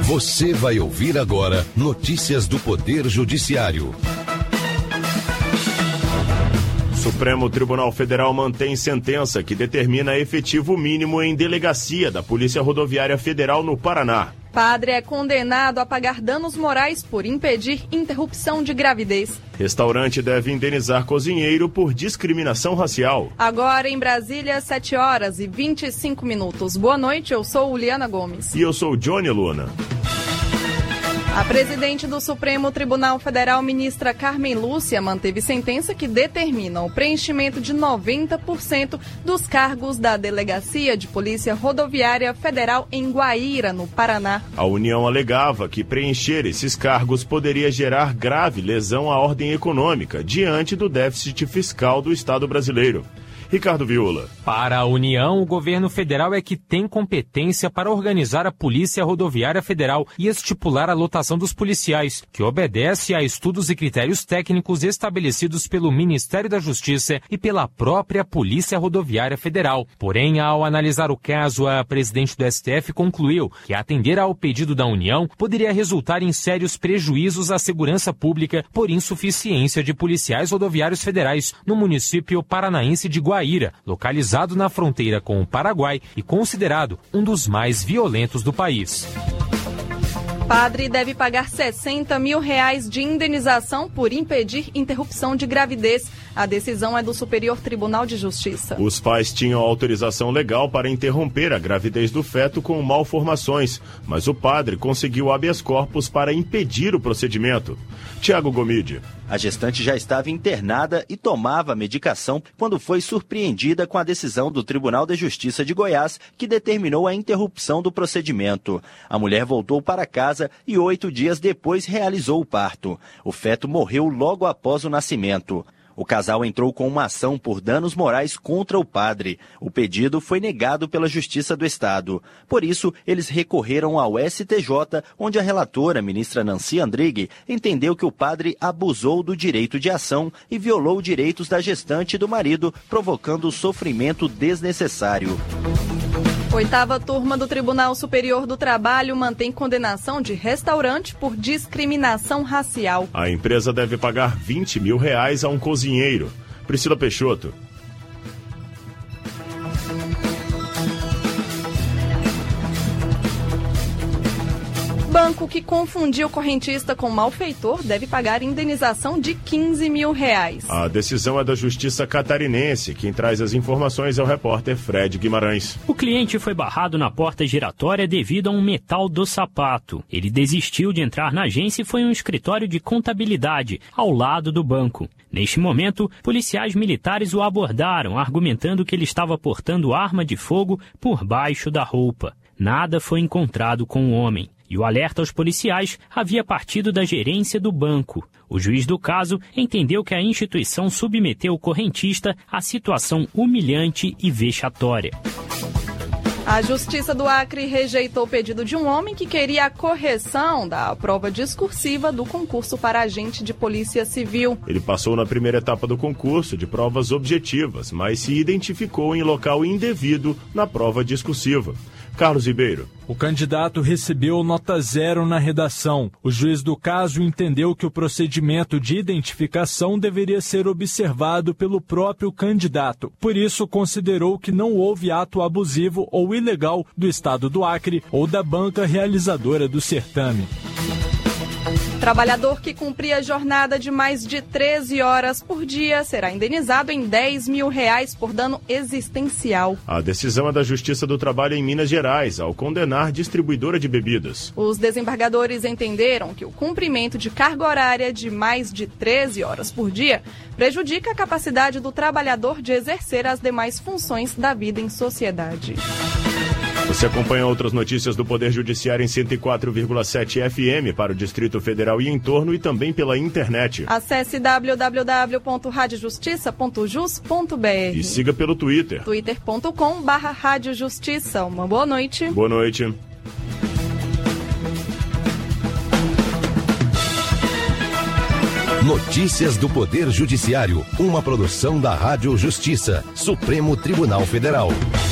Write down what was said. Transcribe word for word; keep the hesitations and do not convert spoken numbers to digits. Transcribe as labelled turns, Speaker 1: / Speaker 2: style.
Speaker 1: Você vai ouvir agora notícias do Poder Judiciário.
Speaker 2: Supremo Tribunal Federal mantém sentença que determina efetivo mínimo em delegacia da Polícia Rodoviária Federal no Paraná.
Speaker 3: Padre é condenado a pagar danos morais por impedir interrupção de gravidez.
Speaker 2: Restaurante deve indenizar cozinheiro por discriminação racial.
Speaker 3: Agora em Brasília, sete horas e vinte e cinco minutos. Boa noite, eu sou Uliana Gomes.
Speaker 2: E eu sou Johnny Luna.
Speaker 3: A presidente do Supremo Tribunal Federal, ministra Carmen Lúcia, manteve sentença que determina o preenchimento de noventa por cento dos cargos da Delegacia de Polícia Rodoviária Federal em Guaíra, no Paraná.
Speaker 2: A União alegava que preencher esses cargos poderia gerar grave lesão à ordem econômica diante do déficit fiscal do Estado brasileiro. Ricardo Viula.
Speaker 4: Para a União, o governo federal é que tem competência para organizar a Polícia Rodoviária Federal e estipular a lotação dos policiais, que obedece a estudos e critérios técnicos estabelecidos pelo Ministério da Justiça e pela própria Polícia Rodoviária Federal. Porém, ao analisar o caso, a presidente do S T F concluiu que atender ao pedido da União poderia resultar em sérios prejuízos à segurança pública por insuficiência de policiais rodoviários federais no município paranaense de Guaíra. Guaíra, localizado na fronteira com o Paraguai e considerado um dos mais violentos do país.
Speaker 3: Padre deve pagar sessenta mil reais de indenização por impedir interrupção de gravidez. A decisão é do Superior Tribunal de Justiça.
Speaker 2: Os pais tinham autorização legal para interromper a gravidez do feto com malformações, mas o padre conseguiu habeas corpus para impedir o procedimento. Tiago Gomide.
Speaker 5: A gestante já estava internada e tomava medicação quando foi surpreendida com a decisão do Tribunal de Justiça de Goiás, que determinou a interrupção do procedimento. A mulher voltou para casa e oito dias depois realizou o parto. O feto morreu logo após o nascimento. O casal entrou com uma ação por danos morais contra o padre. O pedido foi negado pela Justiça do Estado. Por isso, eles recorreram ao S T J, onde a relatora, ministra Nancy Andrighi, entendeu que o padre abusou do direito de ação e violou direitos da gestante e do marido, provocando sofrimento desnecessário.
Speaker 3: Oitava turma do Tribunal Superior do Trabalho mantém condenação de restaurante por discriminação racial.
Speaker 2: A empresa deve pagar vinte mil reais a um cozinheiro. Priscila Peixoto.
Speaker 3: Banco que confundiu correntista com malfeitor deve pagar indenização de quinze mil reais.
Speaker 2: A decisão é da Justiça Catarinense. Quem traz as informações é o repórter Fred Guimarães.
Speaker 6: O cliente foi barrado na porta giratória devido a um metal do sapato. Ele desistiu de entrar na agência e foi a um escritório de contabilidade, ao lado do banco. Neste momento, policiais militares o abordaram, argumentando que ele estava portando arma de fogo por baixo da roupa. Nada foi encontrado com o homem. E o alerta aos policiais havia partido da gerência do banco. O juiz do caso entendeu que a instituição submeteu o correntista a situação humilhante e vexatória.
Speaker 3: A Justiça do Acre rejeitou o pedido de um homem que queria a correção da prova discursiva do concurso para agente de polícia civil.
Speaker 2: Ele passou na primeira etapa do concurso de provas objetivas, mas se identificou em local indevido na prova discursiva. Carlos Ribeiro.
Speaker 7: O candidato recebeu nota zero na redação. O juiz do caso entendeu que o procedimento de identificação deveria ser observado pelo próprio candidato. Por isso, considerou que não houve ato abusivo ou ilegal do Estado do Acre ou da banca realizadora do certame.
Speaker 3: Trabalhador que cumpria jornada de mais de treze horas por dia será indenizado em dez mil reais por dano existencial.
Speaker 2: A decisão é da Justiça do Trabalho em Minas Gerais, ao condenar distribuidora de bebidas.
Speaker 3: Os desembargadores entenderam que o cumprimento de carga horária de mais de treze horas por dia prejudica a capacidade do trabalhador de exercer as demais funções da vida em sociedade.
Speaker 2: Você acompanha outras notícias do Poder Judiciário em cento e quatro vírgula sete F M para o Distrito Federal e em torno e também pela internet.
Speaker 3: Acesse w w w ponto rádio justiça ponto jus ponto b r
Speaker 2: e siga pelo Twitter.
Speaker 3: twitter ponto com barra rádio justiça. Uma boa noite.
Speaker 2: Boa noite.
Speaker 1: Notícias do Poder Judiciário, uma produção da Rádio Justiça, Supremo Tribunal Federal.